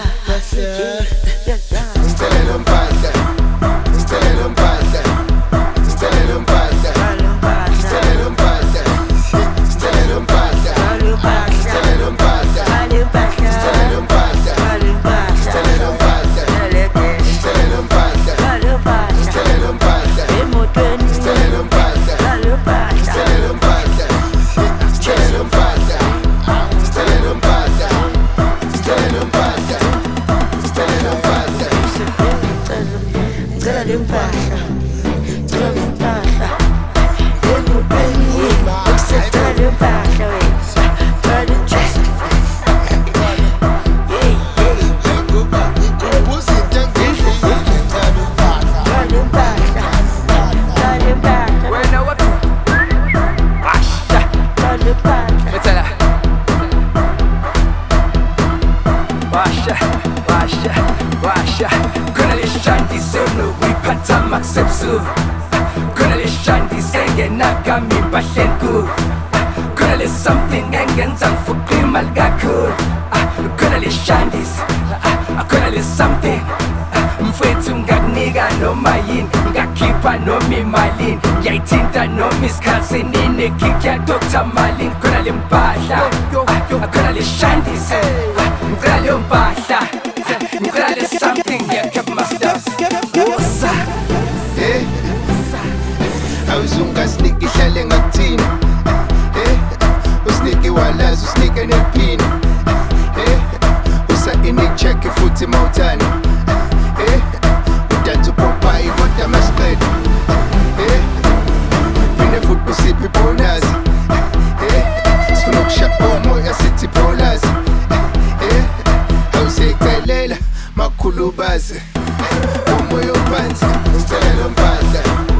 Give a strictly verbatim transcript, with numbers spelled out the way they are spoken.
Ngicela mpahla, ngicela mpahla, ngicela mpahla, ngicela mpahla, ngicela mpahla, ngicela mpahla, ngicela mpahla, ngicela mpahla, ngicela mpahla, ngicela mpahla, emotweni ngicela mpahla, ngicela mpahla, ngicela mpahla, ngicela mpahla, ngicela mpahla, ngicela mpahla. Ngicela limpahla, ngicela limpahla, emotweni ngicela limpahla, ngicela limpahla. Washa, washa, washa. Kuna lishanti senu wipata maksepsu. Kuna lishanti senge nakami pashenku. Kuna lis something engenzang fukri malgaku. Kuna lishanti, kuna lis something. Mfwetu ngaknika noma yini, ngakhipha noma imalini, ngiyayithinta noma isikhathi nini, ngikya Doctor Malini. Khona le mpahla, khona le shandisi, ngicela leyo mpahla, ngicela le something, ngiyakhipha ama-stars. Woza Eh, awuzungasiniki ihlale ngakuthina. Eh, usiniki walazi usinike nephini. Eh, usa-inik check futhi mawuthani. Eh, udansa uPopeye kodwa masiqeda. Eh, phinde futhi usiphi ibonus. Eh, sifuna ukushaya umoya sithi bowlers. Eh, awuseyicelela makhulubazi umoya ophansi ngicela mpahla.